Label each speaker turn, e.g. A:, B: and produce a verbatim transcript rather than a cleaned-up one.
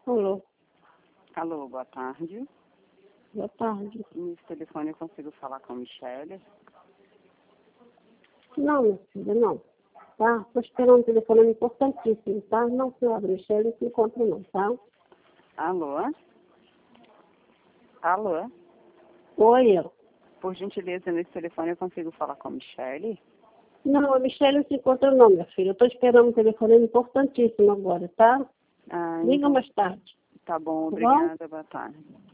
A: Alô,
B: Alô, boa tarde.
A: boa tarde.
B: Nesse telefone eu consigo falar com a Michele?
A: Não, minha filha, não. Tá? Estou esperando um telefone importantíssimo, tá? Não, senhora Michele, não se encontra não, tá?
B: Alô? Alô?
A: Oi, eu.
B: Por gentileza, nesse telefone eu consigo falar com a Michele?
A: Não, a Michele não se encontra não, minha filha. Eu estou esperando um telefone importantíssimo agora, tá?
B: Ah,
A: Liga
B: então
A: mais tarde.
B: tá bom,
A: Tá bom?
B: obrigada, boa tarde.